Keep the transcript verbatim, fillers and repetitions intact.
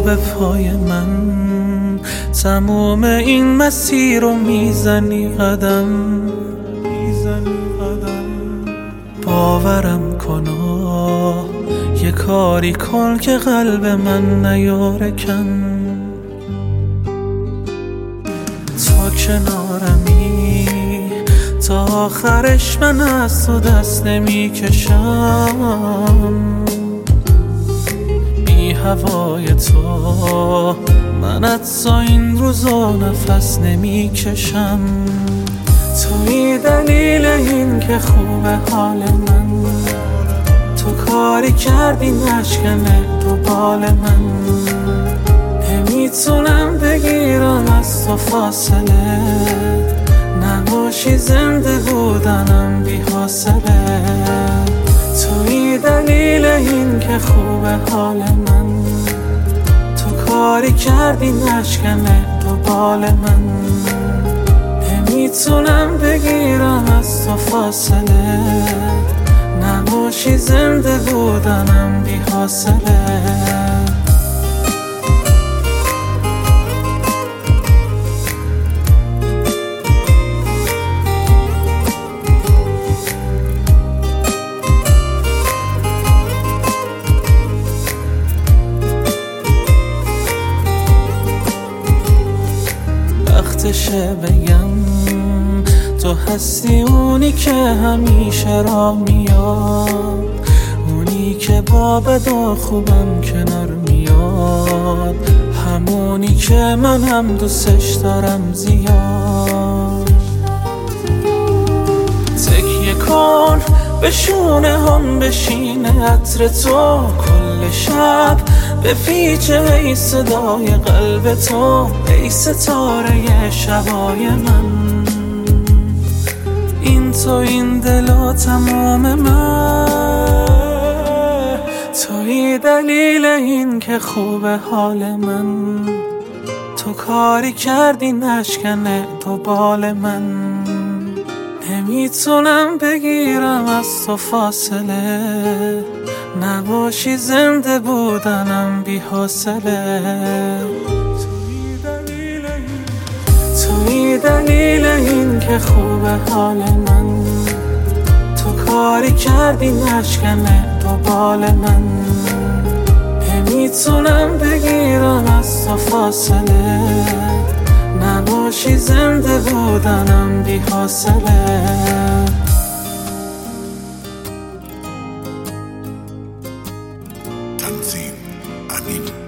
به پای من، تموم این مسیر رو میزنی قدم میزنی قدم. باورم کنا یه کاری کن که قلب من نیاره کم. تا کنارمی تا آخرش من از تو دست نمی کشم. بی هوای تو من حتی این روزا نفس نمی کشم. توی دلیل این که خوبه حال من، تو کاری کردی نشکنه تو بال من. نمیتونم بگیرم از تو فاصله، نباشی زنده بودنم بی حاصله. توی دلیل این که خوبه حال من، تو کاری کردی نشکنه تو بال من. نمیتونم بگیرم از تو فاصله، نباشی زنده بودنم بی حاصله. وقتشه بگم تو هستی اونی که همیشه راه میاد، اونی که با بد و خوبم کنار میاد، همونی که من هم دوستش دارم زیاد. تکیه کن به شونه هم بشینه عطر تو کل شب، به پیچه ای صدای قلب تو ای ستاره شبای من. این تو این دل و تمام من، توی دلیل این که خوبه حال من. تو کاری کردی نشکنه تو بال من. نمیتونم بگیرم از تو فاصله، نباشی زنده بودنم بی حاصله. توی دلیل این که خوبه حال من، تو کاری کردی نشکنه تو بال من. نمیتونم بگیرم از تو فاصله، نباشی زنده بودنم بی حاصله. تنظیم امین